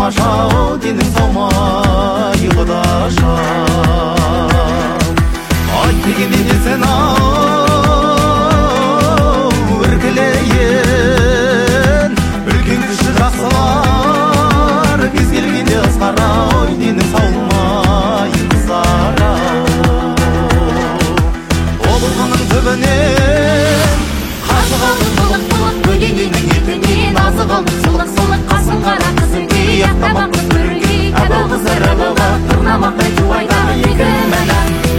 тамаша, денің сау ма ұйқыда шал. Ай дегенде де сен ау іркілейін, үлкен кіші жақсылар кез келгенде ызғара, ой денің сау ма қыздар ау. Обылғының түбінен қашық алдың былық-былық, бөлегенің етінен азық алдың сылық-сылық, қасың қара қызыңдей ақтабақ қыз көрінбей, әбіл қыздар әбілға тұрнамақтай туайдағы екі мәні.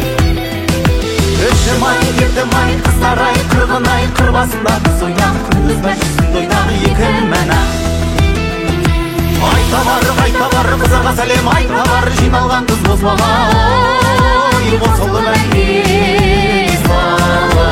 Үшім ай, ертім ай, қыздар ай, қырғын ай, қыр басында қыз ойнақ, күндіз мәжісінде ойнағы екі мәні. Айта бар, қызарға сәлем, айта бар, жиналған қыз бозбала, ой, қосылды мәнге сала.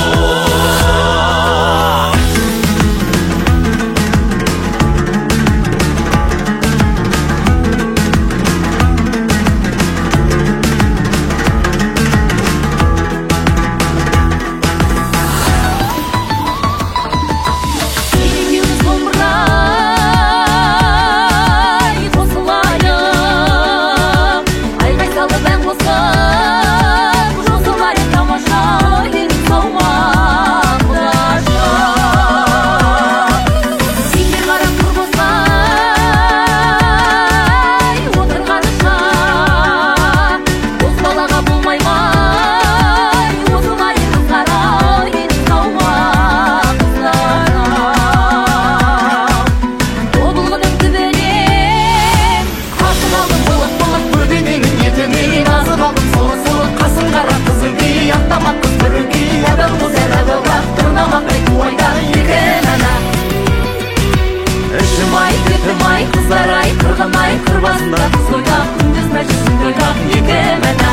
Қыздар ай, қырғын ай, қыр басында қыз ойнақ, күндіз мәжісінде ойнақ екі мәні.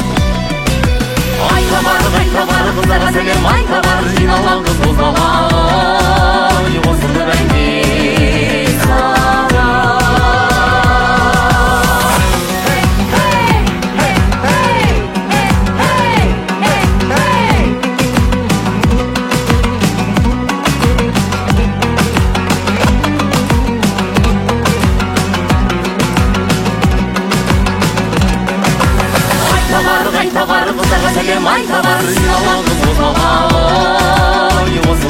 Айта бар, қыздарға сәлем, айта бар, жиналған қыз бозбала, ой, қосылды мәнге сала. Айта бар, қызарға сәлем, айта бар, жиналған қыз бозбала, ой,